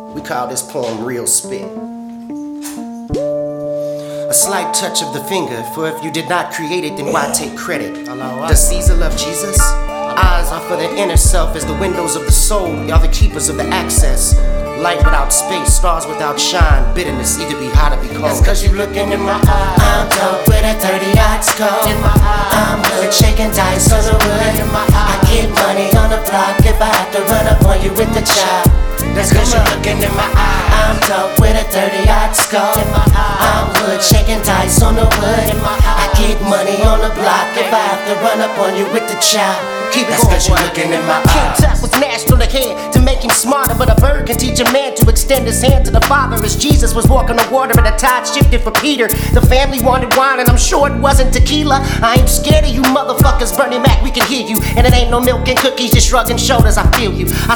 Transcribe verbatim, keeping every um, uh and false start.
We call this poem Real Spit. A slight touch of the finger, for if you did not create it, then why take credit? Does Caesar love Jesus? Eyes are for the inner self as the windows of the soul. They are the keepers of the access. Light without space, stars without shine. Bitterness, either be hot or be cold. That's cause you looking in my eyes. I'm dope with a thirty odd scope. In my eyes. I'm hood shaking dice on the wood. In my eyes. I get money on the block if I have to run up on you with the chop. That's cause you looking in my eyes. I'm dope with a thirty odd scope. In my eyes. I'm hood shaking dice on the wood. In my eyes. I get money on the block if I have to run up on you with the chop. Keep it That's going, cause you looking in my eyes. King Tut was nashed on the head to make him smarter, but a bird can teach a man to extend his hand to the Father. As Jesus was walking on water and the tide shifted for Peter. The family wanted wine and I'm sure it wasn't tequila. I ain't scared of you motherfuckers, Bernie Mac, we can hear you. And it ain't no milk and cookies, just shrugging shoulders, I feel you. I